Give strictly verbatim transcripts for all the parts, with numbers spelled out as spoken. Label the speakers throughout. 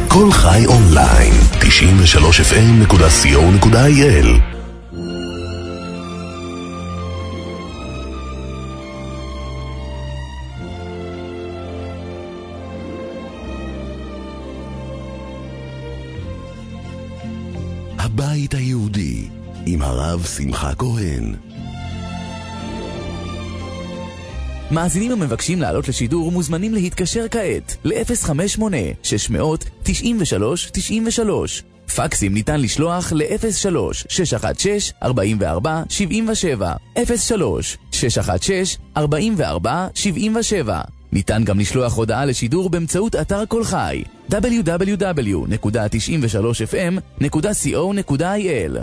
Speaker 1: כל חי אונליין, תשעים ושלוש אף אם נקודה סי או נקודה איי אל. הבית היהודי עם הרב שמחה כהן.
Speaker 2: מאזינים המבקשים לעלות לשידור מוזמנים להתקשר כעת ל-אפס חמש שמונה שש תשע שלוש תשע שלוש. פקסים ניתן לשלוח ל-אפס שלוש שש אחת שש ארבע ארבע שבע שבע אפס שלוש שש אחת שש ארבע ארבע שבע שבע. ניתן גם לשלוח הודעה לשידור באמצעות אתר כל חי דאבליו דאבליו דאבליו נקודה תשעים ושלוש אף אם נקודה סי או נקודה איי אל.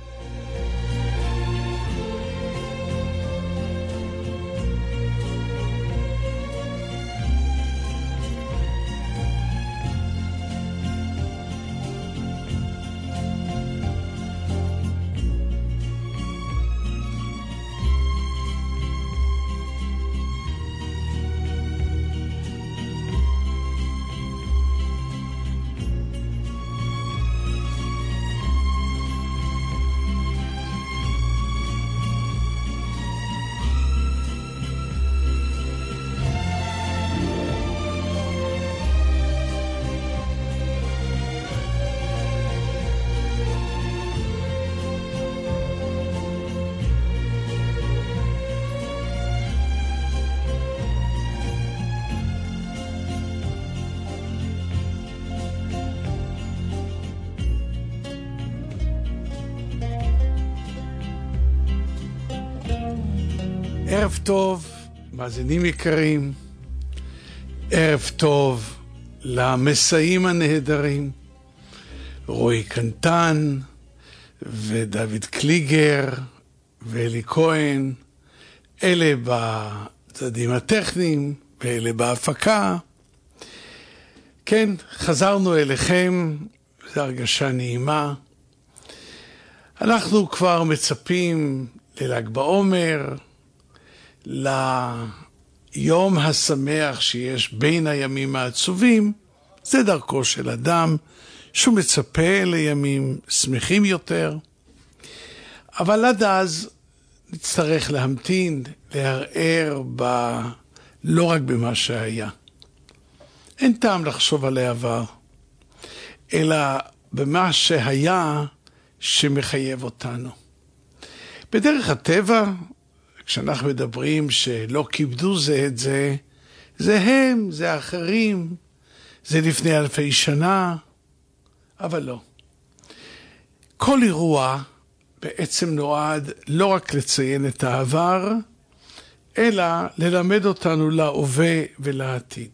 Speaker 3: ערב טוב, מאזינים יקרים, ערב טוב למסעים הנהדרים, רועי קנטן ודוד קליגר ואלי כהן, אלה בצדדים הטכניים ואלה בהפקה. כן, חזרנו אליכם, זו הרגשה נעימה. אנחנו כבר מצפים לל"ג בעומר, ליום השמח שיש בין הימים העצובים. זה דרכו של אדם שהוא מצפה לימים שמחים יותר, אבל עד אז נצטרך להמתין, להרער ב... לא רק במה שהיה. אין טעם לחשוב על העבר, אלא במה שהיה שמחייב אותנו. בדרך הטבע, כשאנחנו מדברים שלא כיבדו זה את זה, זה הם, זה האחרים, זה לפני אלפי שנה, אבל לא. כל אירוע בעצם נועד לא רק לציין את העבר, אלא ללמד אותנו להווה ולעתיד.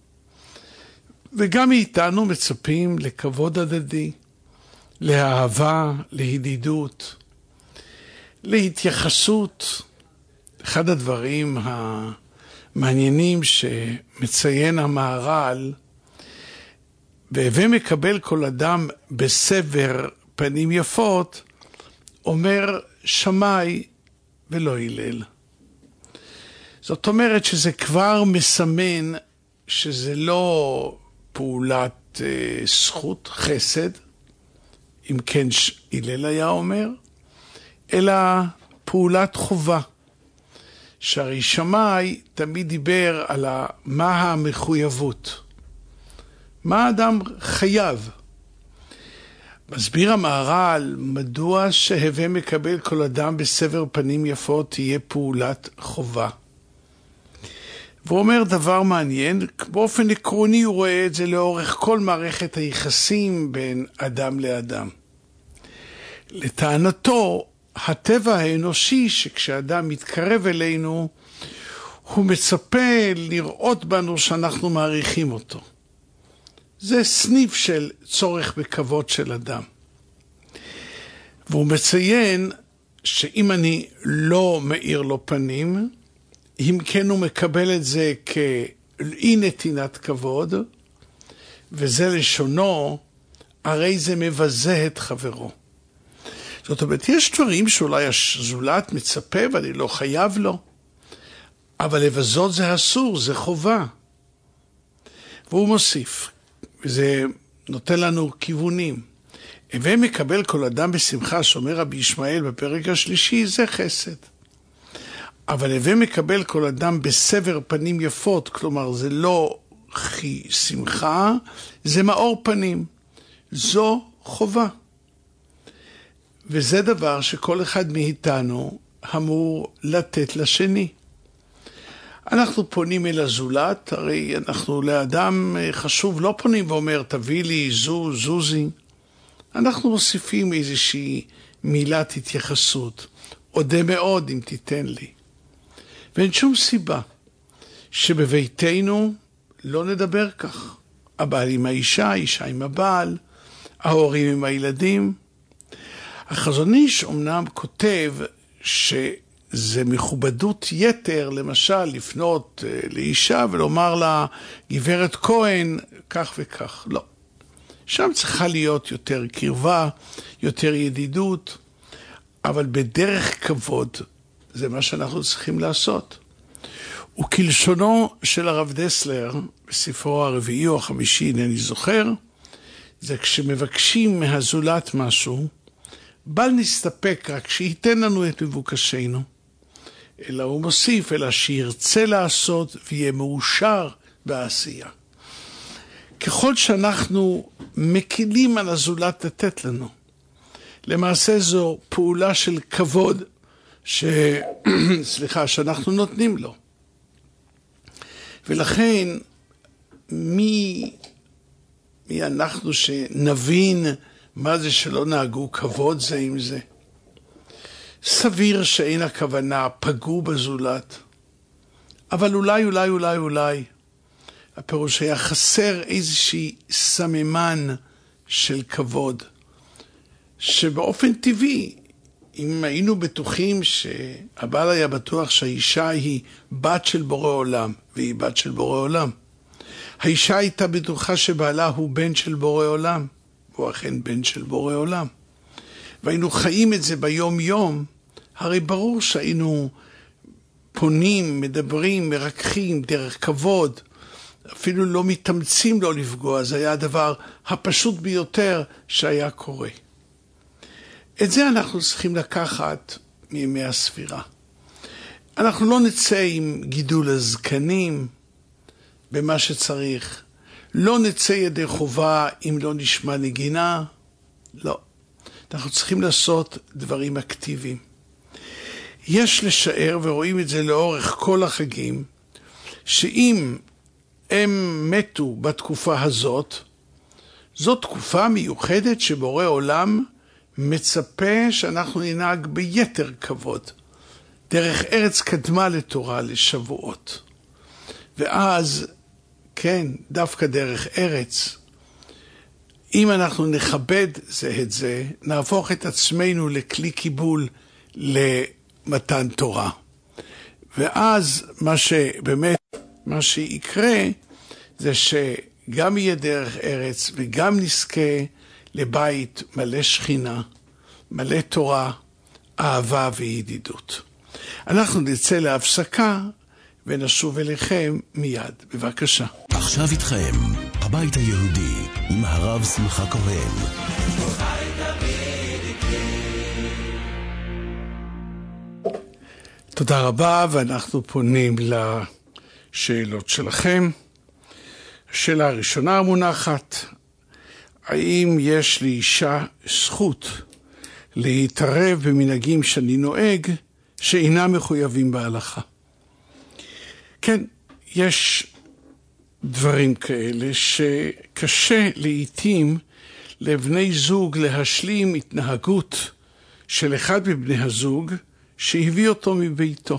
Speaker 3: וגם מאיתנו מצפים לכבוד הדדי, לאהבה, לידידות, להתייחסות. אחד הדברים המעניינים שמציין המהר"ל, והווה מקבל כל אדם בסבר פנים יפות, אומר שמאי ולא הלל. זאת אומרת שזה כבר מסמן שזה לא פעולת אה, זכות, חסד, אם כן הלל היה אומר, אלא פעולת חובה. שהרי שמאי תמיד דיבר על מה המחויבות, מה האדם חייב. מסביר המהר"ל מדוע שהווה מקבל כל אדם בסבר פנים יפות תהיה פעולת חובה. והוא אומר דבר מעניין, באופן עקרוני הוא רואה את זה לאורך כל מערכת היחסים בין אדם לאדם. לטענתו, הטבע האנושי שכשאדם מתקרב אלינו, הוא מצפה לראות בנו שאנחנו מעריכים אותו. זה סניף של צורך בכבוד של אדם. והוא מציין שאם אני לא מאיר לו פנים, אם כן הוא מקבל את זה כאי נתינת כבוד, וזה לשונו, הרי זה מבזה את חברו. זאת אומרת, יש דברים שאולי הזולת מצפה ואני לא חייב לו, אבל לבזות זה אסור, זה חובה. והוא מוסיף, וזה נותן לנו כיוונים. הווה מקבל כל אדם בשמחה, שאומר רבי ישמעאל בפרק השלישי, זה חסד. אבל הווה מקבל כל אדם בסבר פנים יפות, כלומר זה לא שמחה, זה מאור פנים. זו חובה. וזה דבר שכל אחד מאיתנו אמור לתת לשני. אנחנו פונים אל הזולת, הרי אנחנו לאדם חשוב לא פונים ואומר תביא לי זו, זוזי. אנחנו מוסיפים איזושהי מילת התייחסות. אודה מאוד אם תיתן לי. ואין שום סיבה שבביתנו לא נדבר כך. הבעל עם האישה, האישה עם הבעל, ההורים עם הילדים. החזון איש אומנם כותב שזה מכובדות יתר, למשל לפנות לאישה ולומר לה, גברת כהן, כך וכך. לא. שם צריכה להיות יותר קרבה, יותר ידידות, אבל בדרך כבוד זה מה שאנחנו צריכים לעשות. וכלשונו של הרב דסלר, בספרו הרביעי או החמישי, אינני זוכר, זה כשמבקשים מהזולת משהו, בל נסתפק רק שייתן לנו את מבוקשנו, אלא הוא מוסיף, אלא שירצה לעשות ויהיה מאושר בעשייה. ככל שאנחנו מקילים על הזולת לתת לנו, למעשה זו פעולה של כבוד, ש... סליחה, שאנחנו נותנים לו. ולכן, מי, מי אנחנו שנבין מה זה שלא נהגו כבוד זה עם זה? סביר שאין הכוונה פגעו בזולת, אבל אולי, אולי, אולי, אולי, הפירוש היה חסר איזושהי סממן של כבוד, שבאופן טבעי, אם היינו בטוחים שהבעל היה בטוח שהאישה היא בת של בורא עולם, והיא בת של בורא עולם, האישה הייתה בטוחה שבעלה הוא בן של בורא עולם, הוא אכן בן של בורא עולם. והיינו חיים את זה ביום יום, הרי ברור שהיינו פונים, מדברים, מרככים, דרך כבוד, אפילו לא מתאמצים לא לפגוע, זה היה הדבר הפשוט ביותר שהיה קורה. את זה אנחנו צריכים לקחת מימי הספירה. אנחנו לא נצא עם גידול הזקנים במה שצריך, לא נצא ידי חובה אם לא נשמע נגינה, לא. אנחנו צריכים לעשות דברים אקטיביים. יש לשער, ורואים את זה לאורך כל החגים, שאם הם מתו בתקופה הזאת, זו תקופה מיוחדת שבורא עולם מצפה שאנחנו ננהג ביתר כבוד. דרך ארץ קדמה לתורה לשבועות. ואז, כן, דווקא דרך ארץ, אם אנחנו נכבד זה את זה, נהפוך את עצמנו לכלי קיבול למתן תורה. ואז מה שבאמת, מה שיקרה, זה שגם יהיה דרך ארץ וגם נזכה לבית מלא שכינה, מלא תורה, אהבה וידידות. אנחנו נצא להפסקה ונשוב אליכם מיד. בבקשה.
Speaker 1: עכשיו איתכם, הבית היהודי, עם הרב שמחה כהן.
Speaker 3: תודה רבה, ואנחנו פונים לשאלות שלכם. השאלה הראשונה המונחת, האם יש לאישה זכות להתערב במנהגים שאני נוהג שאינם מחויבים בהלכה? כן, יש דברים כאלה שקשה לעתים לבני זוג להשלים התנהגות של אחד מבני הזוג שהביא אותו מביתו.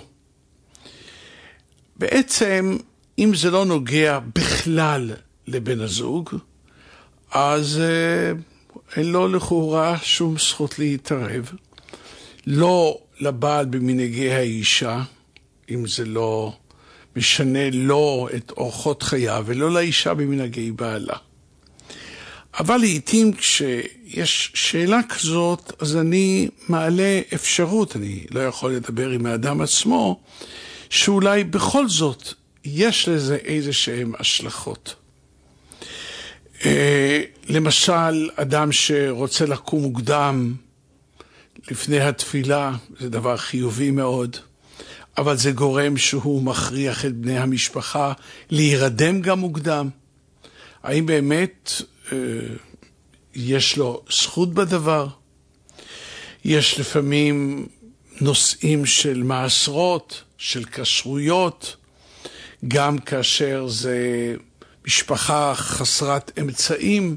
Speaker 3: בעצם, אם זה לא נוגע בכלל לבן הזוג, אז אין לו לכאורה שום זכות להתערב. לא לבעל במנהגי האישה, אם זה לא משנה לו את אורחות חייו, ולא לאישה במנהגי בעלה. אבל לעתים כשיש שאלה כזאת, אז אני מעלה אפשרות, אני לא יכול לדבר עם האדם עצמו, שאולי בכל זאת יש לזה איזה שהם השלכות. למשל, אדם שרוצה לקום מוקדם לפני התפילה, זה דבר חיובי מאוד, אבל זה גורם שהוא מכריח את בני המשפחה להירדם גם מוקדם. האם באמת אה, יש לו זכות בדבר? יש לפעמים נושאים של מעשרות, של כשרויות, גם כאשר זה משפחה חסרת אמצעים.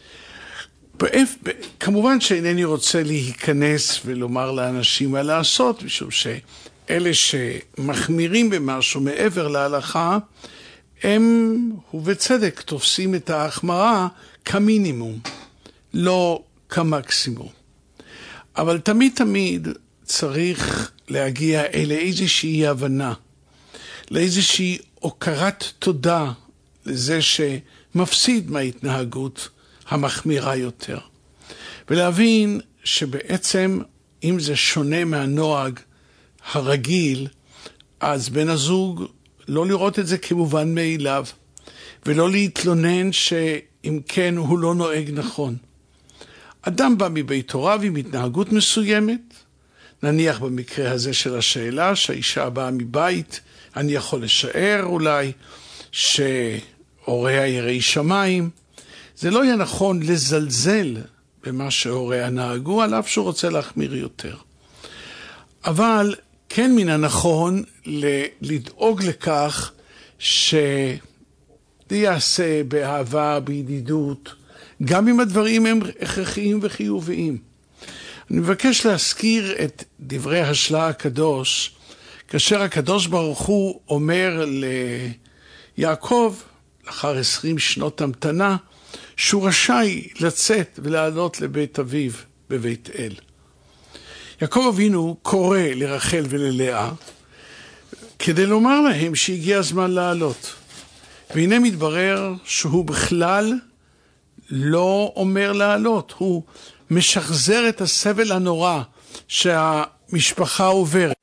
Speaker 3: כמובן שאינני רוצה להיכנס ולומר לאנשים מה לעשות, משום שאלה שמחמירים במשהו מעבר להלכה, הם, ובצדק, תופסים את ההחמרה כמינימום, לא כמקסימום. אבל תמיד תמיד צריך להגיע אל איזושהי הבנה, לאיזושהי הוקרת תודה לזה שמפסיד מההתנהגות המחמירה יותר. ולהבין שבעצם אם זה שונה מהנוהג הרגיל, אז בן הזוג לא לראות את זה כמובן מאליו, ולא להתלונן שאם כן הוא לא נוהג נכון. אדם בא מבית הוריו עם התנהגות מסוימת, נניח במקרה הזה של השאלה שהאישה באה מבית, אני יכול לשער אולי שהוריה יראי שמיים, זה לא יהיה נכון לזלזל במה שהוריה נהגו, על אף שהוא רוצה להחמיר יותר. אבל כן מן הנכון לדאוג לכך שזה יעשה באהבה, בידידות, גם אם הדברים הם הכרחיים וחיוביים. אני מבקש להזכיר את דברי השלה הקדוש, כאשר הקדוש ברוך הוא אומר ליעקב, לאחר עשרים שנות המתנה, שהוא רשאי לצאת ולעלות לבית אביו בבית אל. יעקב אבינו קורא לרחל וללאה, כדי לומר להם שהגיע הזמן לעלות. והנה מתברר שהוא בכלל לא אומר לעלות, הוא משחזר את הסבל הנורא שהמשפחה עוברת.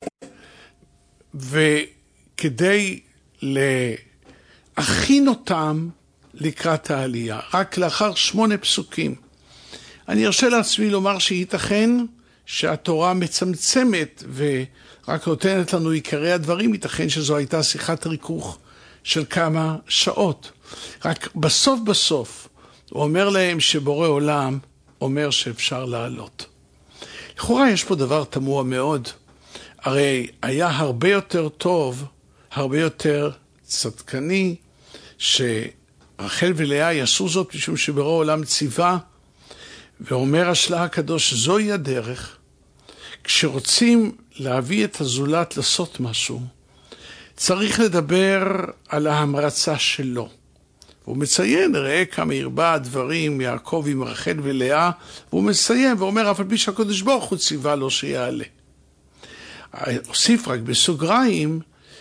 Speaker 3: וכדי להכין אותם לקראת העלייה, רק לאחר שמונה פסוקים. אני ארשה לעצמי לומר שייתכן שהתורה מצמצמת ורק נותנת לנו עיקרי הדברים, ייתכן שזו הייתה שיחת ריכוך של כמה שעות. רק בסוף בסוף הוא אומר להם שבורא עולם אומר שאפשר לעלות. לכאורה יש פה דבר תמוה מאוד. הרי היה הרבה יותר טוב, הרבה יותר צדקני, שרחל ולאה יעשו זאת משום שבורא עולם ציווה, ואומר השלה הקדוש, זוהי הדרך. כשרוצים להביא את הזולת לעשות משהו, צריך לדבר על ההמרצה שלו. הוא מציין, ראה כמה הרבה הדברים יעקב עם רחל ולאה, והוא מסיים ואומר, אף על פי שהקדוש ברוך הוא ציווה לו שיעלה. אוסיף רק בסוגריים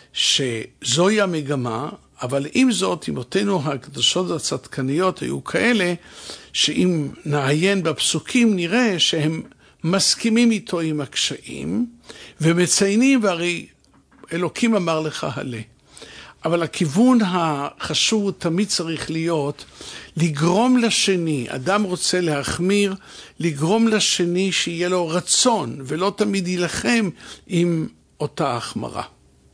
Speaker 3: שזוהי המגמה, אבל עם זאת, אמותינו הקדושות הצדקניות היו כאלה, שאם נעיין בפסוקים נראה שהם מסכימים איתו עם הקשיים, ומציינים, והרי אלוקים אמר לך עלה. אבל הכיוון החשוב תמיד צריך להיות לגרום לשני, אדם רוצה להחמיר, לגרום לשני שיהיה לו רצון, ולא תמיד ילחם עם אותה החמרה.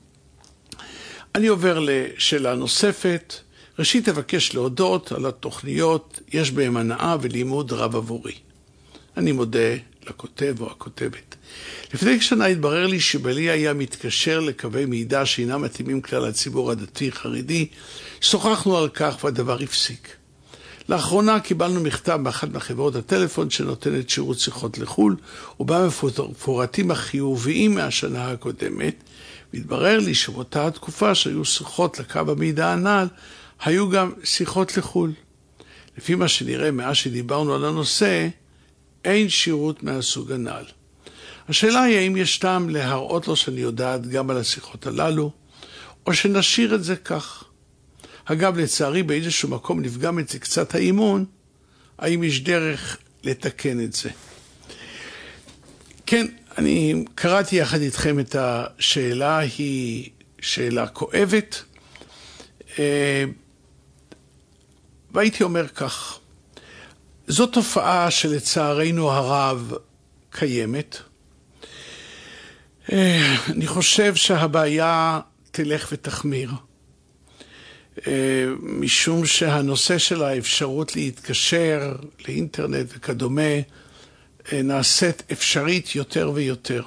Speaker 3: אני עובר לשאלה נוספת. ראשית תבקש להודות על התוכניות, יש בהם הנאה ולימוד רב עבורי. אני מודה לכותב או הכותבת. לפני שנה התברר לי שבלי היה מתקשר לקווי מידע שאינם מתאימים כלל לציבור הדתי חרדי, שוחחנו על כך והדבר הפסיק. לאחרונה קיבלנו מכתב באחת מחברות הטלפון שנותנת שירות שיחות לחול, ובה מפורטים החיוביים מהשנה הקודמת, והתברר לי שבאותה התקופה שהיו שיחות לקו המידע הנ"ל, היו גם שיחות לחול. לפי מה שנראה מאז שדיברנו על הנושא, אין שירות מהסוג הנ"ל. השאלה היא האם יש טעם להראות לו שאני יודעת גם על השיחות הללו, או שנשאיר את זה כך. אגב, לצערי באיזשהו מקום נפגם את זה קצת האימון, האם יש דרך לתקן את זה. כן, אני קראתי יחד איתכם את השאלה, היא שאלה כואבת, והייתי אומר כך, זו תופעה שלצערנו הרב קיימת. אני חושב שהבעיה תלך ותחמיר, משום שהנושא של האפשרות להתקשר לאינטרנט וכדומה נעשית אפשרית יותר ויותר.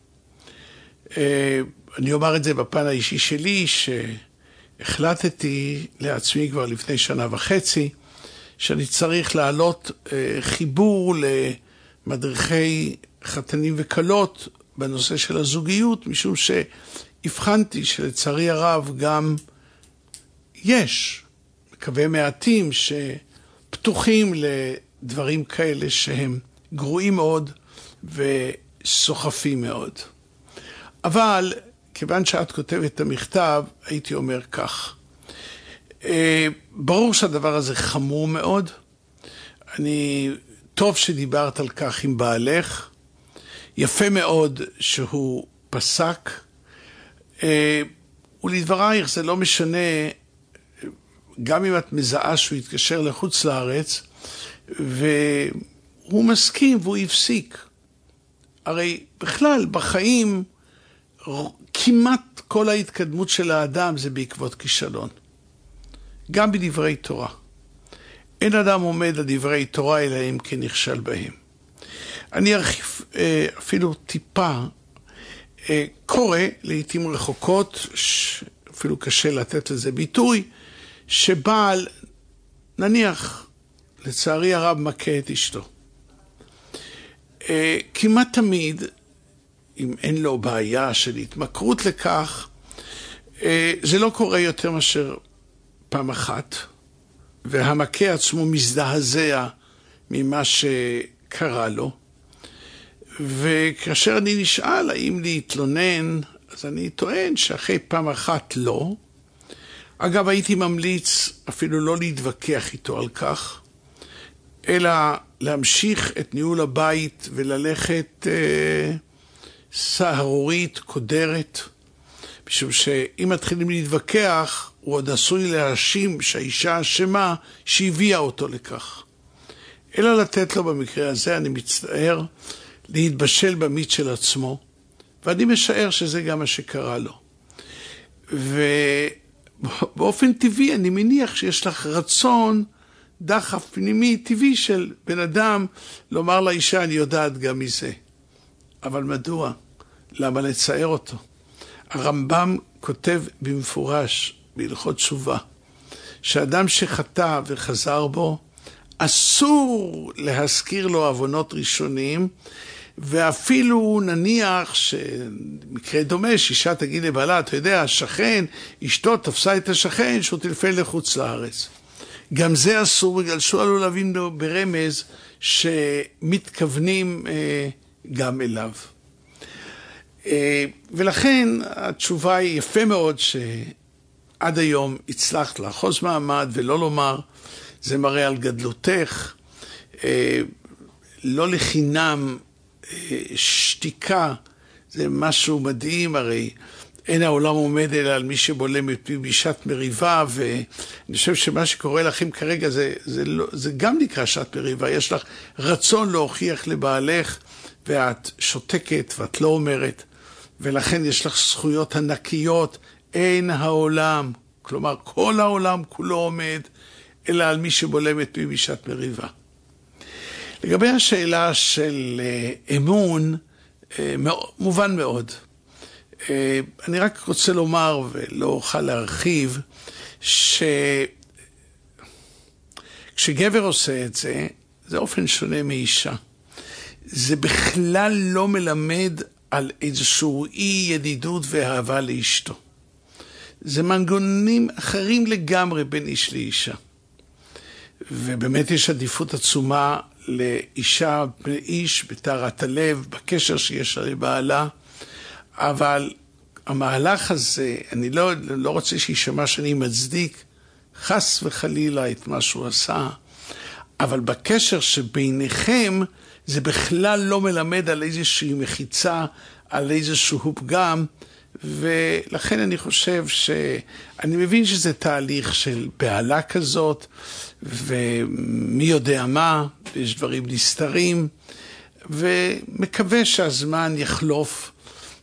Speaker 3: אני אומר את זה בפן האישי שלי, שהחלטתי לעצמי כבר לפני שנה וחצי, שאני צריך להעלות חיבור למדריכי חתנים וקלות בנושא של הזוגיות, משום שהבחנתי שלצערי הרב גם יש, מקווה מעטים, שפתוחים לדברים כאלה שהם גרועים מאוד וסוחפים מאוד. אבל כיוון שאת כותבת את המכתב, הייתי אומר כך. ברור שהדבר הזה חמור מאוד. אני, טוב שדיברת על כך עם בעלך. יפה מאוד שהוא פסק. ולדברייך זה לא משנה, גם אם את מזהה שהוא יתקשר לחוץ לארץ, והוא מסכים והוא יפסיק. הרי בכלל בחיים כמעט כל ההתקדמות של האדם זה בעקבות כישלון. גם בדברי תורה. אין אדם עומד על דברי תורה אלא אם כן נכשל בהם. אני ארחיב אפילו טיפה, קורא לעתים רחוקות, אפילו קשה לתת לזה ביטוי, שבעל, נניח, לצערי הרב מכה את אשתו. כמעט תמיד, אם אין לו בעיה של התמכרות לכך, זה לא קורה יותר מאשר פעם אחת, והמכה עצמו מזדעזע ממה שקרה לו. וכאשר אני נשאל האם להתלונן, אז אני טוען שאחרי פעם אחת לא. אגב, הייתי ממליץ אפילו לא להתווכח איתו על כך, אלא להמשיך את ניהול הבית וללכת אה, סהרורית, קודרת, משום שאם מתחילים להתווכח, הוא עוד עשוי להאשים שהאישה אשמה שהביאה אותו לכך. אלא לתת לו במקרה הזה, אני מצטער, להתבשל במיץ של עצמו, ואני משער שזה גם מה שקרה לו. ובאופן טבעי אני מניח שיש לך רצון, דחף פנימי טבעי של בן אדם, לומר לאישה, אני יודעת גם מזה. אבל מדוע? למה לצייר אותו? הרמב"ם כותב במפורש, בהלכות תשובה, שאדם שחטא וחזר בו, אסור להזכיר לו עוונות ראשונים, ואפילו נניח שמקרה דומה, שאישה תגיד לבעלה, אתה יודע, השכן, אשתו תפסה את השכן, שהוא טלפן לחוץ לארץ. גם זה אסור, בגלל שהוא עלול להבין ברמז, שמתכוונים אה, גם אליו. אה, ולכן התשובה היא יפה מאוד, שעד היום הצלחת לאחוז מעמד ולא לומר, זה מראה על גדלותך, אה, לא לחינם, אה, שתיקה, זה משהו מדהים, הרי אין העולם עומד אלא על מי שבולם את פי בשעת מריבה, ואני חושב שמה שקורה לכם כרגע זה, זה, לא, זה גם נקרא שעת מריבה, יש לך רצון להוכיח לבעלך, ואת שותקת ואת לא אומרת, ולכן יש לך זכויות ענקיות, אין העולם, כלומר כל העולם כולו עומד, אלא על מי שבולם את פי בשעת מריבה. לגבי השאלה של אמון, מובן מאוד. אני רק רוצה לומר, ולא אוכל להרחיב, שכשגבר עושה את זה, זה אופן שונה מאישה. זה בכלל לא מלמד על איזשהו אי ידידות ואהבה לאשתו. זה מנגנונים אחרים לגמרי בין איש לאישה. ובאמת יש עדיפות עצומה לאישה, לאיש, בתארת הלב, בקשר שיש לה לבעלה, אבל המהלך הזה, אני לא, לא רוצה שישמע שאני מצדיק חס וחלילה את מה שהוא עשה, אבל בקשר שביניכם זה בכלל לא מלמד על איזושהי מחיצה, על איזשהו פגם, ולכן אני חושב שאני מבין שזה תהליך של בעלה כזאת, ומי יודע מה, ויש דברים נסתרים, ומקווה שהזמן יחלוף,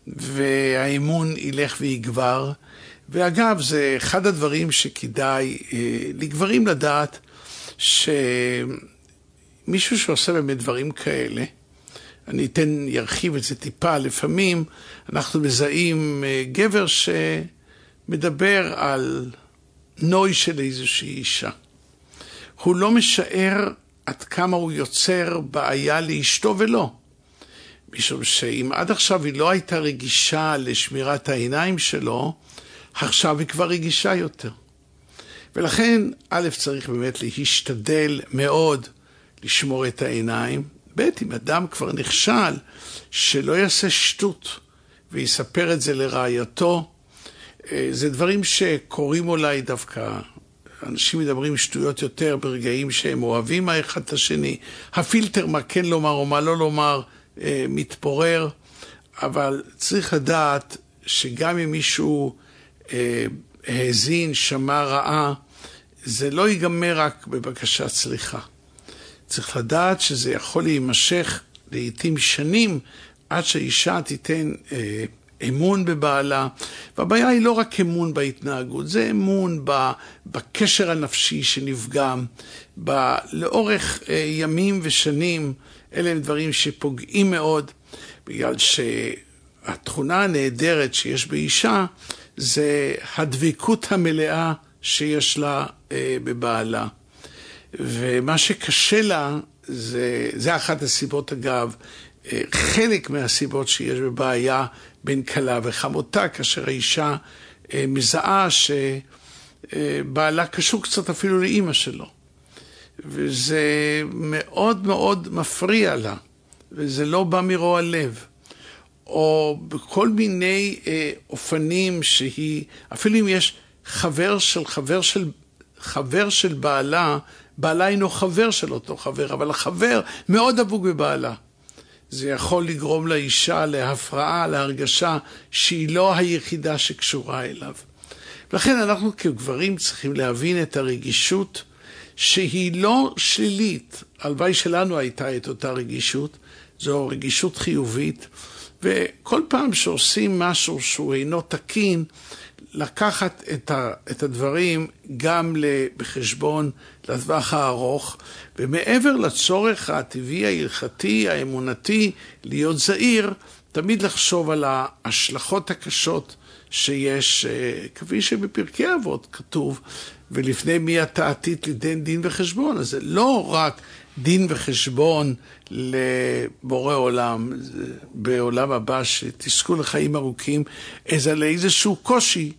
Speaker 3: והאמון ילך ויגבר. ואגב, זה אחד הדברים שכדאי לגברים לדעת, שמישהו שעושה באמת דברים כאלה, אני אתן, ירחיב את זה טיפה, לפעמים אנחנו מזהים גבר שמדבר על נוי של איזושהי אישה. הוא לא משער עד כמה הוא יוצר בעיה לאשתו ולא. משום שאם עד עכשיו היא לא הייתה רגישה לשמירת העיניים שלו, עכשיו היא כבר רגישה יותר. ולכן, א', צריך באמת להשתדל מאוד לשמור את העיניים. ב', אם אדם כבר נכשל, שלא יעשה שטות ויספר את זה לרעייתו. זה דברים שקורים אולי דווקא. אנשים מדברים שטויות יותר ברגעים שהם אוהבים האחד את השני. הפילטר מה כן לומר או מה לא לומר מתפורר. אבל צריך לדעת שגם אם מישהו האזין, שמע, רעה, זה לא ייגמר רק בבקשת סליחה. צריך לדעת שזה יכול להימשך לעתים שנים עד שהאישה תיתן אה, אמון בבעלה. והבעיה היא לא רק אמון בהתנהגות, זה אמון בקשר הנפשי שנפגם, ב- לאורך אה, ימים ושנים. אלה הם דברים שפוגעים מאוד, בגלל שהתכונה הנהדרת שיש באישה זה הדבקות המלאה שיש לה אה, בבעלה. ומה שקשה לה, זה, זה אחת הסיבות אגב, אה, חלק מהסיבות שיש בבעיה בין כלה וחמותה, כאשר האישה אה, מזהה שבעלה קשור קצת אפילו לאמא שלו. וזה מאוד מאוד מפריע לה, וזה לא בא מרוע לב. או בכל מיני אה, אופנים שהיא, אפילו אם יש חבר של חבר של חבר של בעלה, בעלה אינו חבר של אותו חבר, אבל החבר מאוד דבוק בבעלה. זה יכול לגרום לאישה להפרעה, להרגשה שהיא לא היחידה שקשורה אליו. ולכן אנחנו כגברים צריכים להבין את הרגישות שהיא לא שלילית. הלוואי שלנו הייתה את אותה רגישות, זו רגישות חיובית. וכל פעם שעושים משהו שהוא אינו תקין, לקחת את, ה, את הדברים גם בחשבון לטווח הארוך, ומעבר לצורך הטבעי, ההלכתי, האמונתי, להיות זהיר, תמיד לחשוב על ההשלכות הקשות שיש, כפי שבפרקי אבות כתוב, ולפני מי אתה עתיד ליתן דין וחשבון. אז זה לא רק דין וחשבון לבורא עולם, בעולם הבא שתזכו לחיים ארוכים, איזה לאיזשהו קושי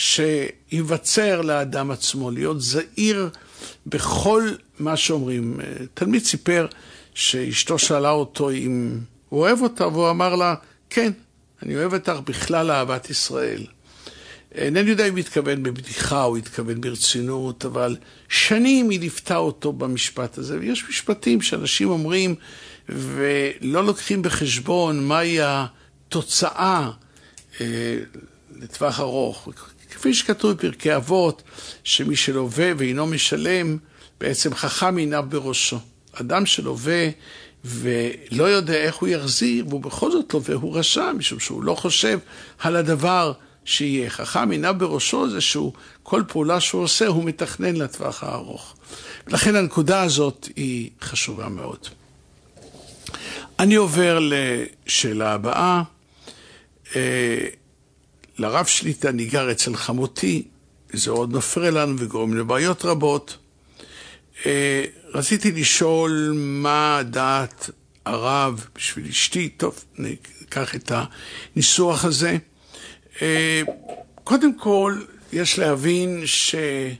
Speaker 3: שיווצר לאדם עצמו, להיות זהיר בכל מה שאומרים. תלמיד סיפר שאשתו שאלה אותו אם הוא אוהב אותה, והוא אמר לה, כן, אני אוהב אותך בכלל אהבת ישראל. אינני יודע אם התכוון בבדיחה או התכוון ברצינות, אבל שנים היא ליפתה אותו במשפט הזה. ויש משפטים שאנשים אומרים ולא לוקחים בחשבון מהי התוצאה אה, לטווח ארוך. כפי שכתוב בפרקי אבות, שמי שלווה ואינו משלם, בעצם חכם עיניו בראשו. אדם שלווה ולא יודע איך הוא יחזיר, והוא בכל זאת לווה, הוא רשע, משום שהוא לא חושב על הדבר שיהיה. חכם עיניו בראשו זה שהוא, כל פעולה שהוא עושה, הוא מתכנן לטווח הארוך. ולכן הנקודה הזאת היא חשובה מאוד. אני עובר לשאלה הבאה. לרב שליטה ניגר אצל חמותי, זה עוד מפריע לנו וגורם לבעיות רבות. רציתי לשאול מה דעת הרב בשביל אשתי. טוב, ניקח את הניסוח הזה. קודם כל, יש להבין שיש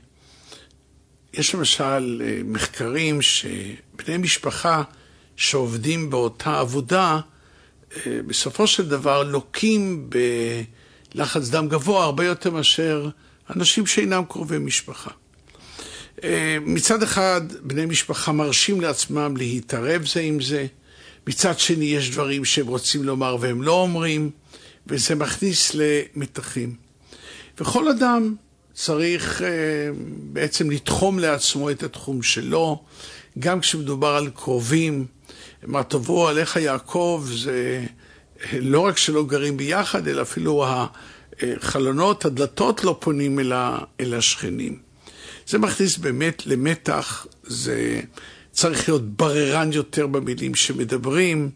Speaker 3: למשל מחקרים שבני משפחה שעובדים באותה עבודה, בסופו של דבר לוקים בלחץ דם גבוה הרבה יותר מאשר אנשים שאינם קרובי משפחה. מצד אחד, בני משפחה מרשים לעצמם להתערב זה עם זה. מצד שני, יש דברים שהם רוצים לומר והם לא אומרים, וזה מכניס למתחים. וכל אדם צריך בעצם לתחום לעצמו את התחום שלו, גם כשמדובר על קרובים, מה תבוא עליך יעקב, זה לא רק שלא גרים ביחד, אלא אפילו החלונות, הדלתות לא פונים אל השכנים. זה מכניס באמת למתח, זה צריך להיות בררן יותר במילים שמדברים,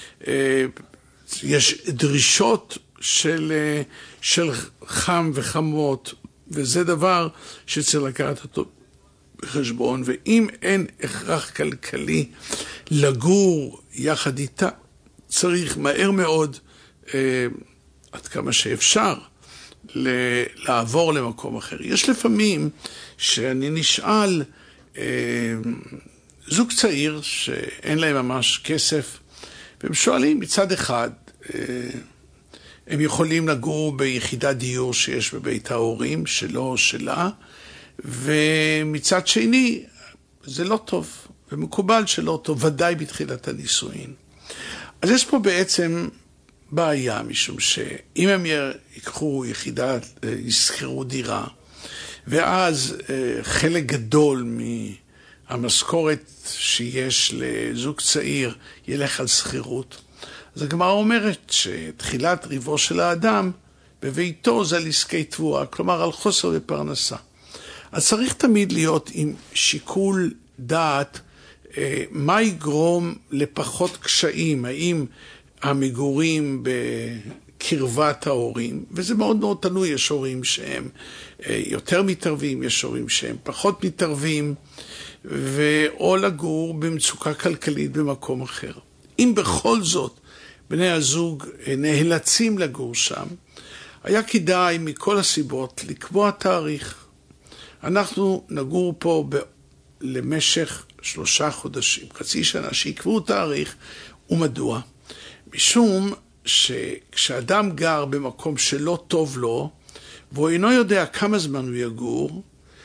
Speaker 3: יש דרישות של, של חם וחמות, וזה דבר שצריך לקחת אותו בחשבון, ואם אין הכרח כלכלי לגור יחד איתה, צריך מהר מאוד, אה, עד כמה שאפשר, ל- לעבור למקום אחר. יש לפעמים שאני נשאל, אה, זוג צעיר שאין להם ממש כסף, והם שואלים מצד אחד, אה, הם יכולים לגור ביחידת דיור שיש בבית ההורים, שלו או שלה, ומצד שני, זה לא טוב, ומקובל שלא טוב, ודאי בתחילת הנישואין. אז יש פה בעצם בעיה, משום שאם הם ייקחו יחידה, יזכרו דירה, ואז חלק גדול מהמשכורת שיש לזוג צעיר ילך על שכירות, אז הגמרא אומרת שתחילת ריבו של האדם בביתו זה על עסקי תבואה, כלומר על חוסר בפרנסה. אז צריך תמיד להיות עם שיקול דעת, מה יגרום לפחות קשיים, האם המגורים בקרבת ההורים, וזה מאוד מאוד תלוי, יש הורים שהם יותר מתערבים, יש הורים שהם פחות מתערבים, או לגור במצוקה כלכלית במקום אחר. אם בכל זאת בני הזוג נאלצים לגור שם, היה כדאי מכל הסיבות לקבוע תאריך. אנחנו נגור פה ב... למשך שלושה חודשים, חצי שנה, שיקבעו תאריך. ומדוע? משום שכשאדם גר במקום שלא טוב לו, והוא אינו יודע כמה זמן הוא יגור,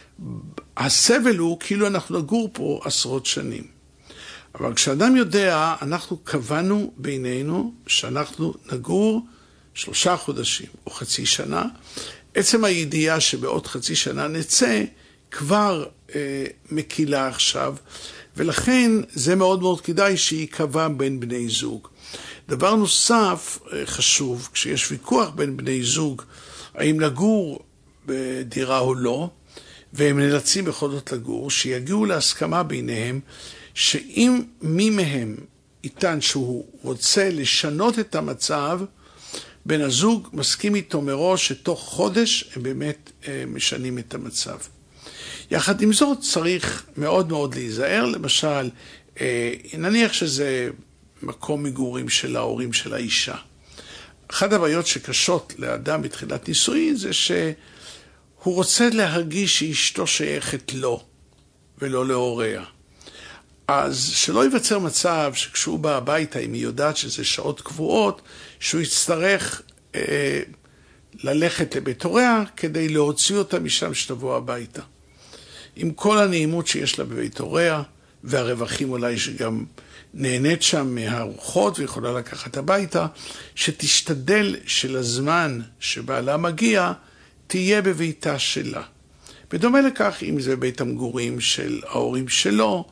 Speaker 3: הסבל הוא כאילו אנחנו נגור פה עשרות שנים. אבל כשאדם יודע, אנחנו קבענו בינינו שאנחנו נגור שלושה חודשים או חצי שנה, עצם הידיעה שבעוד חצי שנה נצא כבר אה, מקילה עכשיו, ולכן זה מאוד מאוד כדאי שיקבע בין בני זוג. דבר נוסף אה, חשוב, כשיש ויכוח בין בני זוג, האם לגור בדירה או לא, והם נאלצים בכל זאת לגור, שיגיעו להסכמה ביניהם, שאם מי מהם יטען שהוא רוצה לשנות את המצב, בן הזוג מסכים איתו מראש שתוך חודש הם באמת אה, משנים את המצב. יחד עם זאת צריך מאוד מאוד להיזהר, למשל, אה, נניח שזה מקום מגורים של ההורים של האישה. אחת הבעיות שקשות לאדם בתחילת נישואין זה שהוא רוצה להרגיש שאשתו שייכת לו ולא להוריה. אז שלא ייווצר מצב שכשהוא בא הביתה, אם היא יודעת שזה שעות קבועות, שהוא יצטרך אה, ללכת לבית הוריה כדי להוציא אותה משם שתבוא הביתה. עם כל הנעימות שיש לה בבית הוריה, והרווחים אולי שגם נהנית שם מהארוחות ויכולה לקחת הביתה, שתשתדל שלזמן שבעלה מגיע, תהיה בביתה שלה. בדומה לכך, אם זה בית המגורים של ההורים שלו,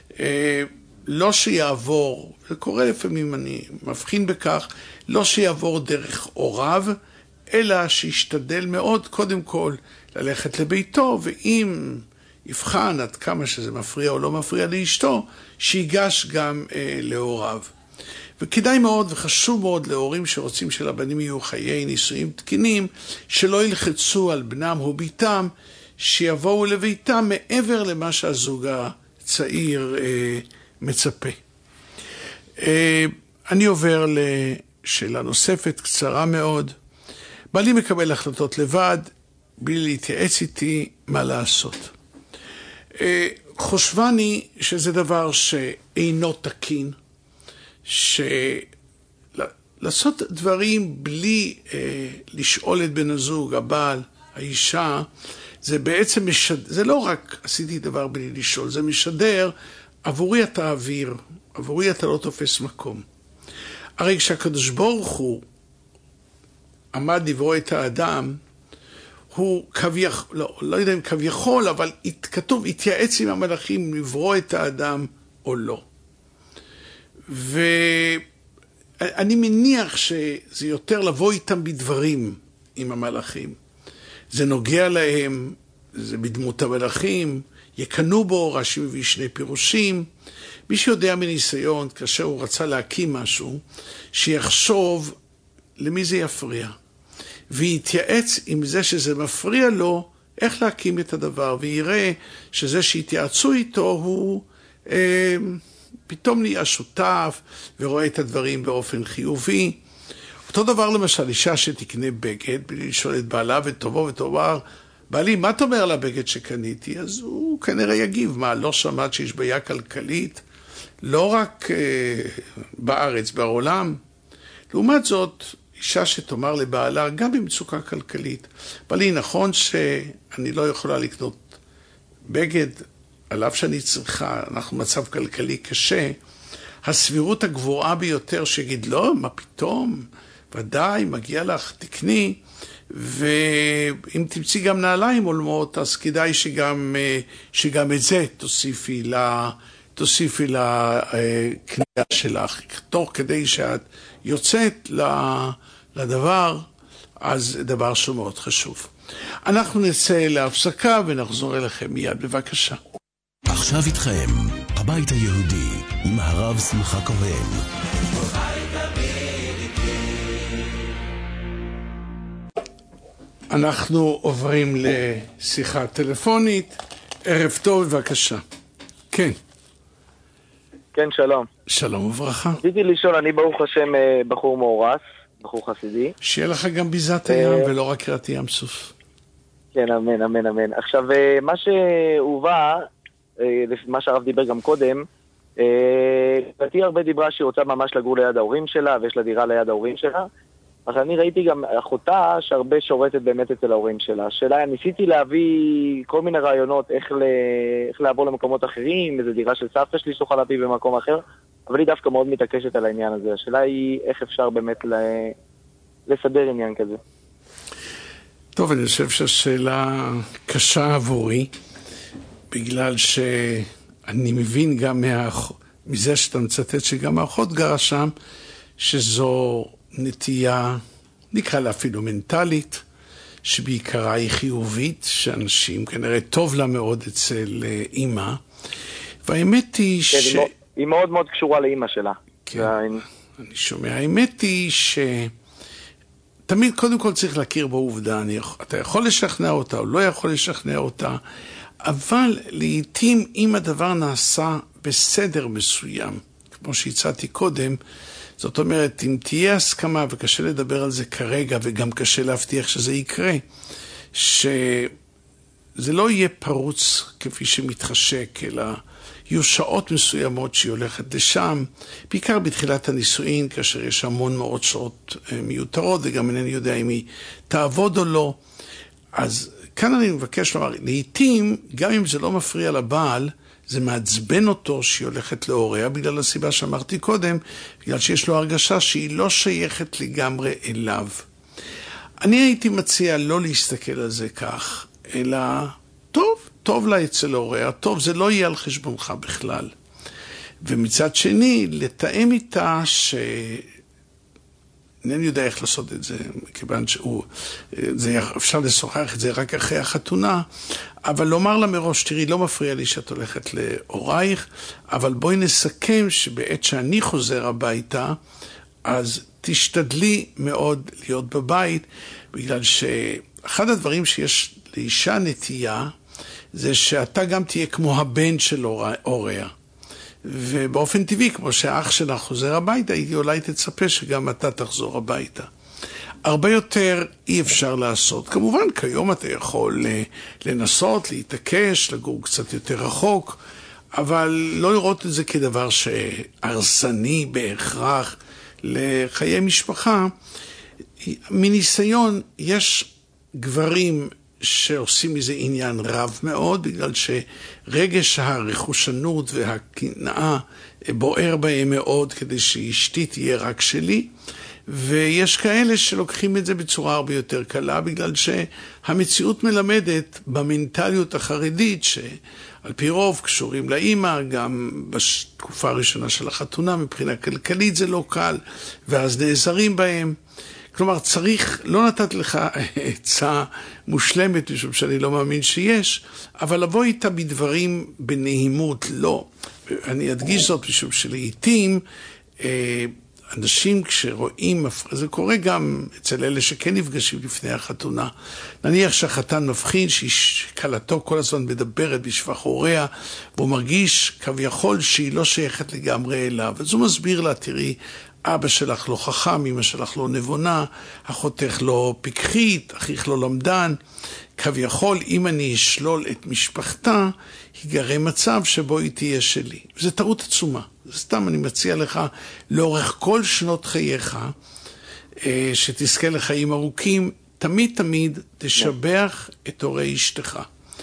Speaker 3: לא שיעבור, זה קורה לפעמים, אני מבחין בכך, לא שיעבור דרך הוריו, אלא שישתדל מאוד קודם כל ללכת לביתו, ואם יבחן עד כמה שזה מפריע או לא מפריע לאשתו, שיגש גם אה, להוריו. וכדאי מאוד וחשוב מאוד להורים שרוצים שלבנים יהיו חיי נישואים תקינים, שלא ילחצו על בנם או ביתם, שיבואו לביתם מעבר למה שהזוג הצעיר אה, מצפה. אה, אני עובר לשאלה נוספת, קצרה מאוד. בעלי מקבל החלטות לבד, בלי להתייעץ איתי מה לעשות. אה, חושבני שזה דבר שאינו תקין, שלעשות דברים בלי אה, לשאול את בן הזוג, הבעל, האישה, זה בעצם משדר, זה לא רק עשיתי דבר בלי לשאול, זה משדר, עבורי אתה אוויר, עבורי אתה לא תופס מקום. הרי כשהקדוש ברוך הוא עמד לברוא את האדם, הוא כביכול, לא, לא יודע אם כביכול, אבל כתוב, התייעץ עם המלאכים לברוא את האדם או לא. ואני מניח שזה יותר לבוא איתם בדברים עם המלאכים. זה נוגע להם, זה בדמות המלאכים, יקנו בו, רש"י מביא שני פירושים. מי שיודע מניסיון, כאשר הוא רצה להקים משהו, שיחשוב למי זה יפריע. ויתייעץ עם זה שזה מפריע לו, איך להקים את הדבר, ויראה שזה שהתייעצו איתו הוא אה, פתאום נהיה שותף, ורואה את הדברים באופן חיובי. אותו דבר למשל, אישה שתקנה בגד, בלי לשאול את בעלה וטובו ותאמר, בעלי, מה אתה אומר לבגד שקניתי? אז הוא כנראה יגיב, מה, לא שמעת שיש בעיה כלכלית? לא רק אה, בארץ, בעולם. לעומת זאת, אישה שתאמר לבעלה, גם במצוקה כלכלית, בעלי, נכון שאני לא יכולה לקנות בגד, על אף שאני צריכה, אנחנו מצב כלכלי קשה, הסבירות הגבוהה ביותר שיגיד, לא, מה פתאום? ודאי, מגיע לך, תקני, ואם תמציא גם נעליים עולמות, אז כדאי שגם, שגם את זה תוסיפי לה, תוסיפי לקנייה שלך. תוך כדי שאת יוצאת לדבר, אז זה דבר שהוא מאוד חשוב. אנחנו נצא להפסקה ונחזור אליכם מיד, בבקשה.
Speaker 1: עכשיו איתכם, הבית היהודי, עם הרב שמחה כהן.
Speaker 3: אנחנו עוברים לשיחה טלפונית. ערב טוב, בבקשה. כן.
Speaker 4: כן, שלום.
Speaker 3: שלום וברכה.
Speaker 4: רציתי לשאול, אני ברוך השם בחור מאורס, בחור חסידי.
Speaker 3: שיהיה לך גם ביזת הים ולא רק קריאת ים סוף.
Speaker 4: כן, אמן, אמן, אמן. עכשיו, מה שהובא, מה שהרב דיבר גם קודם, פתי הרבה דיברה שהיא רוצה ממש לגור ליד ההורים שלה, ויש לה דירה ליד ההורים שלה. אז אני ראיתי גם אחותה שהרבה שורתת באמת אצל ההורים שלה. השאלה, ניסיתי להביא כל מיני רעיונות איך, ל... איך לעבור למקומות אחרים, איזו דירה של סבתא שלי שתוכל להביא במקום אחר, אבל היא דווקא מאוד מתעקשת על העניין הזה. השאלה היא איך אפשר באמת ל... לסדר עניין כזה.
Speaker 3: טוב, אני חושב שהשאלה קשה עבורי, בגלל שאני מבין גם מה... מזה שאתה מצטט שגם האחות גרה שם, שזו נטייה, נקרא לה אפילו מנטלית, שבעיקרה היא חיובית, שאנשים כנראה טוב לה מאוד אצל אימא, והאמת היא
Speaker 4: כן,
Speaker 3: ש...
Speaker 4: היא מאוד מאוד קשורה לאימא שלה.
Speaker 3: כן, אני שומע. האמת היא ש... תמיד קודם כל צריך להכיר בעובדה, אני... אתה יכול לשכנע אותה או לא יכול לשכנע אותה, אבל לעתים אם הדבר נעשה בסדר מסוים, כמו שהצעתי קודם, זאת אומרת, אם תהיה הסכמה, וקשה לדבר על זה כרגע, וגם קשה להבטיח שזה יקרה, שזה לא יהיה פרוץ כפי שמתחשק, אלא יהיו שעות מסוימות שהיא הולכת לשם, בעיקר בתחילת הנישואין, כאשר יש המון מאוד שעות מיותרות, וגם אינני יודע אם היא תעבוד או לא. אז כאן אני מבקש לומר, לעתים, גם אם זה לא מפריע לבעל, זה מעצבן אותו שהיא הולכת להוריה, בגלל הסיבה שאמרתי קודם, בגלל שיש לו הרגשה שהיא לא שייכת לגמרי אליו. אני הייתי מציע לא להסתכל על זה כך, אלא טוב, טוב לה אצל הוריה, טוב, זה לא יהיה על חשבונך בכלל. ומצד שני, לתאם איתה ש... אינני יודע איך לעשות את זה, כיוון שהוא, זה, אפשר לשוחח את זה רק אחרי החתונה, אבל לומר לה מראש, תראי, לא מפריע לי שאת הולכת להורייך, אבל בואי נסכם שבעת שאני חוזר הביתה, אז תשתדלי מאוד להיות בבית, בגלל שאחד הדברים שיש לאישה נטייה, זה שאתה גם תהיה כמו הבן של הוריה. ובאופן טבעי, כמו שהאח שלך חוזר הביתה, היא אולי תצפה שגם אתה תחזור הביתה. הרבה יותר אי אפשר לעשות. כמובן, כיום אתה יכול לנסות, להתעקש, לגור קצת יותר רחוק, אבל לא לראות את זה כדבר שהרסני בהכרח לחיי משפחה. מניסיון, יש גברים שעושים מזה עניין רב מאוד, בגלל שרגש הרכושנות והקנאה בוער בהם מאוד, כדי שאשתי תהיה רק שלי, ויש כאלה שלוקחים את זה בצורה הרבה יותר קלה, בגלל שהמציאות מלמדת במנטליות החרדית, שעל פי רוב קשורים לאמא, גם בתקופה הראשונה של החתונה, מבחינה כלכלית זה לא קל, ואז נעזרים בהם. כלומר, צריך, לא נתת לך עצה מושלמת, משום שאני לא מאמין שיש, אבל לבוא איתה בדברים בנעימות, לא. אני אדגיש זאת משום שלעיתים, אנשים כשרואים, זה קורה גם אצל אלה שכן נפגשים לפני החתונה, נניח שהחתן מבחין שקלתו כל הזמן מדברת בשבח הוריה, והוא מרגיש כביכול שהיא לא שייכת לגמרי אליו, אז הוא מסביר לה, תראי, אבא שלך לא חכם, אמא שלך לא נבונה, אחותך לא פיקחית, אחיך לא למדן, כביכול אם אני אשלול את משפחתה, ייגרם מצב שבו היא תהיה שלי. וזו טעות עצומה. סתם אני מציע לך לאורך כל שנות חייך, שתזכה לחיים ארוכים, תמיד תמיד תשבח את הורי אשתך.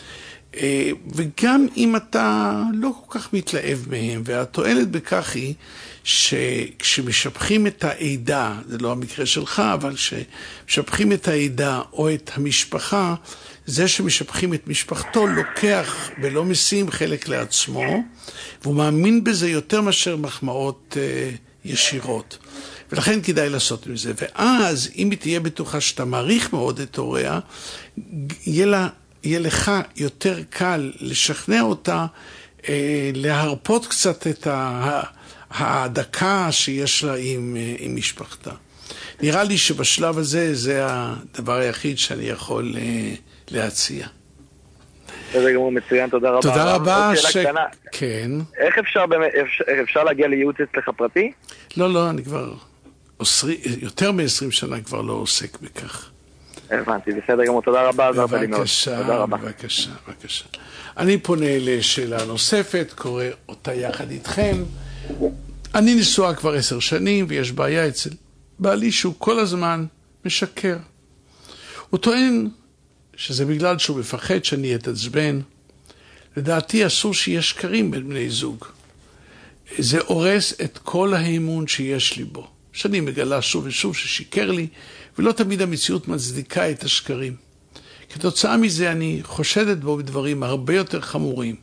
Speaker 3: וגם אם אתה לא כל כך מתלהב מהם, והתועלת בכך היא שכשמשפחים את העדה, זה לא המקרה שלך, אבל שמשפחים את העדה או את המשפחה, זה שמשפחים את משפחתו לוקח ולא משים חלק לעצמו, והוא מאמין בזה יותר מאשר מחמאות אה, ישירות. ולכן כדאי לעשות עם זה. ואז אם היא תהיה בטוחה שאתה מעריך מאוד את הוריה, יהיה, לה, יהיה לך יותר קל לשכנע אותה, אה, להרפות קצת את ה... ההדקה שיש לה עם, עם משפחתה. נראה לי שבשלב הזה זה הדבר היחיד שאני יכול להציע.
Speaker 4: זה גם מצוין, תודה רבה.
Speaker 3: תודה רבה.
Speaker 4: ש...
Speaker 3: כן.
Speaker 4: איך אפשר, אפשר, אפשר להגיע לייעוץ אצלך פרטי?
Speaker 3: לא, לא, אני כבר עשרי, יותר מ-עשרים שנה כבר לא עוסק בכך.
Speaker 4: הבנתי, בסדר גמור, תודה רבה.
Speaker 3: בבקשה, בבקשה, בבקשה. אני פונה לשאלה נוספת, קורא אותה יחד איתכם. אני נשואה כבר עשר שנים, ויש בעיה אצל בעלי שהוא כל הזמן משקר. הוא טוען שזה בגלל שהוא מפחד שאני אתעצבן. לדעתי אסור שיהיה שקרים בין בני זוג. זה הורס את כל האמון שיש לי בו. שאני מגלה שוב ושוב ששיקר לי, ולא תמיד המציאות מצדיקה את השקרים. כתוצאה מזה אני חושדת בו בדברים הרבה יותר חמורים.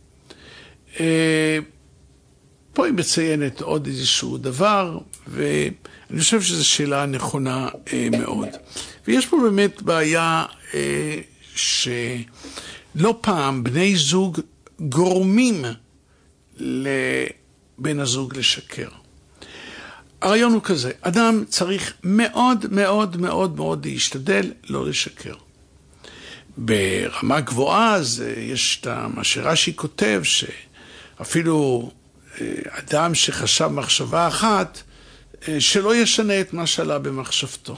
Speaker 3: פה היא מציינת עוד איזשהו דבר, ואני חושב שזו שאלה נכונה מאוד. ויש פה באמת בעיה שלא פעם בני זוג גורמים לבן הזוג לשקר. הרעיון הוא כזה, אדם צריך מאוד מאוד מאוד מאוד להשתדל לא לשקר. ברמה גבוהה אז יש את מה שרש"י כותב, שאפילו אדם שחשב מחשבה אחת, שלא ישנה את מה שעלה במחשבתו.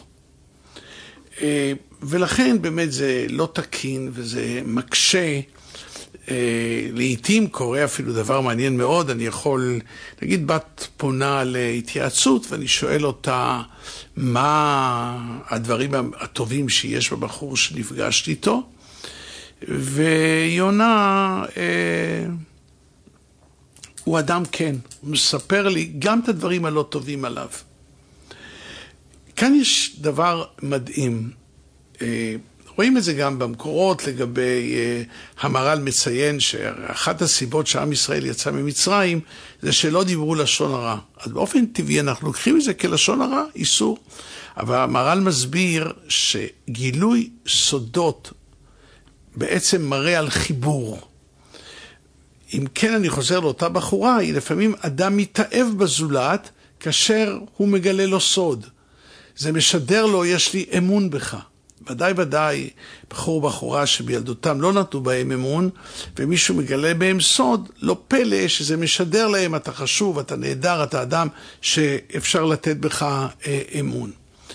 Speaker 3: ולכן באמת זה לא תקין וזה מקשה. לעתים קורה אפילו דבר מעניין מאוד, אני יכול, נגיד בת פונה להתייעצות ואני שואל אותה מה הדברים הטובים שיש בבחור שנפגשתי איתו, והיא עונה, הוא אדם כן, הוא מספר לי גם את הדברים הלא טובים עליו. כאן יש דבר מדהים, רואים את זה גם במקורות לגבי uh, המהר"ל מציין שאחת הסיבות שעם ישראל יצא ממצרים זה שלא דיברו לשון הרע. אז באופן טבעי אנחנו לוקחים את זה כלשון הרע, איסור. אבל המהר"ל מסביר שגילוי סודות בעצם מראה על חיבור. אם כן אני חוזר לאותה בחורה, היא לפעמים אדם מתאהב בזולת כאשר הוא מגלה לו סוד. זה משדר לו, יש לי אמון בך. ודאי ודאי בחור בחורה שבילדותם לא נתנו בהם אמון, ומישהו מגלה בהם סוד, לא פלא שזה משדר להם, אתה חשוב, אתה נהדר, אתה אדם שאפשר לתת בך אה, אמון.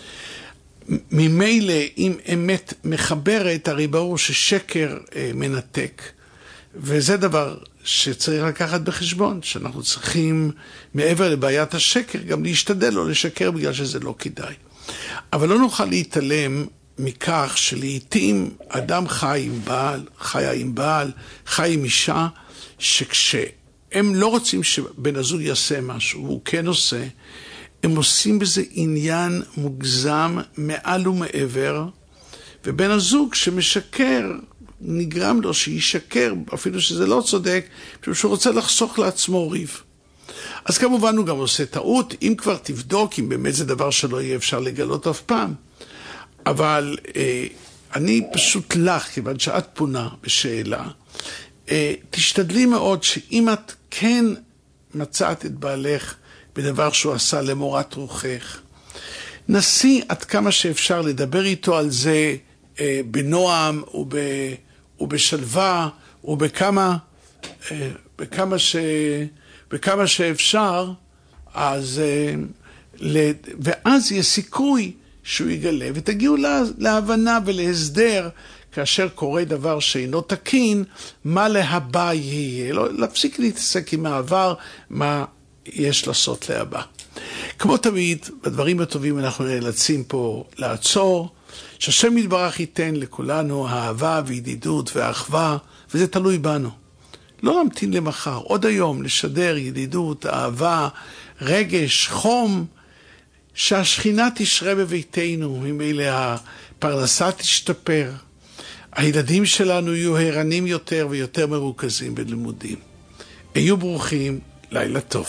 Speaker 3: ממילא אם אמת מחברת, הרי ברור ששקר אה, מנתק, וזה דבר שצריך לקחת בחשבון, שאנחנו צריכים מעבר לבעיית השקר גם להשתדל לא לשקר בגלל שזה לא כדאי. אבל לא נוכל להתעלם מכך שלעיתים אדם חי עם בעל, חיה עם בעל, חי עם אישה, שכשהם לא רוצים שבן הזוג יעשה משהו, הוא כן עושה, הם עושים בזה עניין מוגזם מעל ומעבר, ובן הזוג שמשקר, נגרם לו שישקר, אפילו שזה לא צודק, שהוא רוצה לחסוך לעצמו ריב. אז כמובן הוא גם עושה טעות, אם כבר תבדוק, אם באמת זה דבר שלא יהיה אפשר לגלות אף פעם. אבל אה, אני פשוט לך, כיוון שאת פונה בשאלה, אה, תשתדלי מאוד שאם את כן מצאת את בעלך בדבר שהוא עשה למורת רוחך, נסי עד כמה שאפשר לדבר איתו על זה אה, בנועם וב, ובשלווה ובכמה אה, בכמה, ש, בכמה שאפשר, אז, אה, לד... ואז יש סיכוי שהוא יגלה, ותגיעו לה, להבנה ולהסדר כאשר קורה דבר שאינו תקין, מה להבא יהיה. לא, להפסיק להתעסק עם העבר, מה יש לעשות להבא. כמו תמיד, בדברים הטובים אנחנו נאלצים פה לעצור, שהשם יתברך ייתן לכולנו אהבה וידידות ואחווה, וזה תלוי בנו. לא להמתין למחר, עוד היום לשדר ידידות, אהבה, רגש, חום, שהשכינה תשרה בביתנו, ממילא הפרנסה תשתפר, הילדים שלנו יהיו ערניים יותר ויותר מרוכזים בלימודים. היו ברוכים, לילה טוב.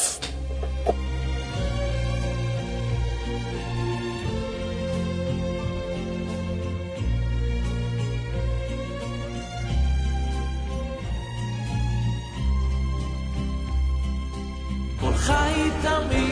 Speaker 5: כל חי תמיד